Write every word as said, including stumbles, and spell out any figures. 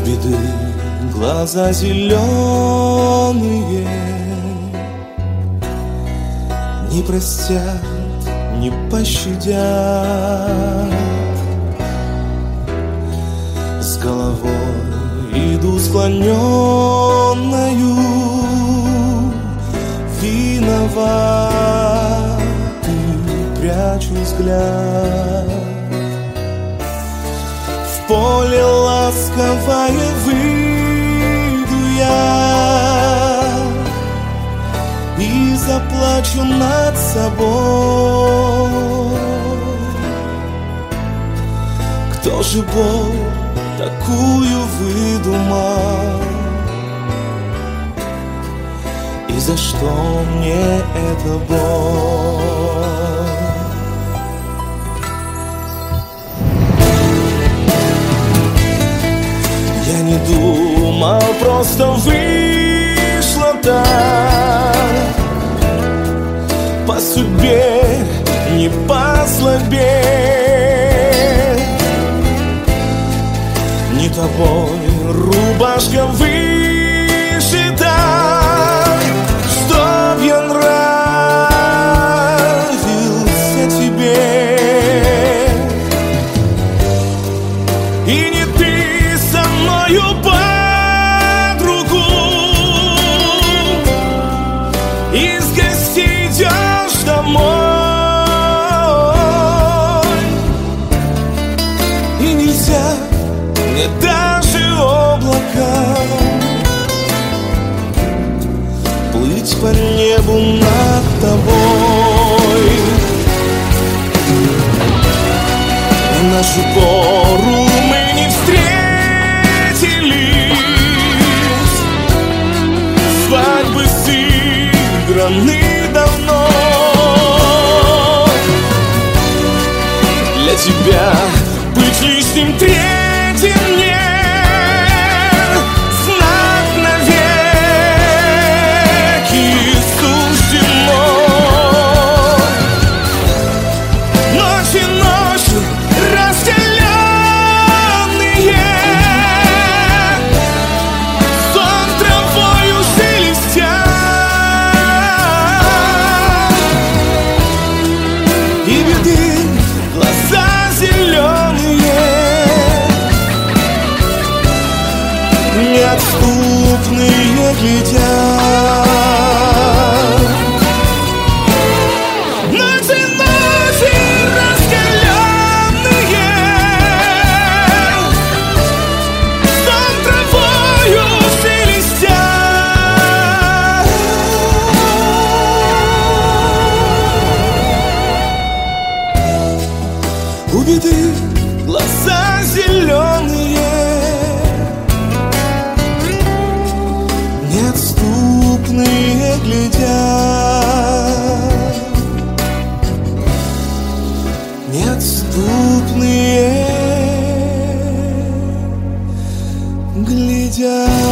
беды глаза зеленые не простят, не пощадят. С головой иду склоненною, виноватый, прячу взгляд. В поле ласковое выйду я и заплачу над собой. Кто же боль такую выдумал? И за что мне эта боль? Я не думал, просто вышло так. По судьбе, не по злобе. Не тобой рубашка вышита, чтоб я нравился тебе. И не ты со мною под руку из гостей идешь домой. И нельзя мне даже облакам плыть по небу над тобой. В нашу пору мы не встретились, свадьбы сыграны давно. Для тебя быть лишним третьим нет, знак навеки суждено. Ночи, ночи разделенные, сон травою шелестят. И беды глаза зеленые неотступные глядят. Ночи, ночи раскаленные, сон травою шелестят. У беды глаза зеленые неотступные глядят, неотступные глядят.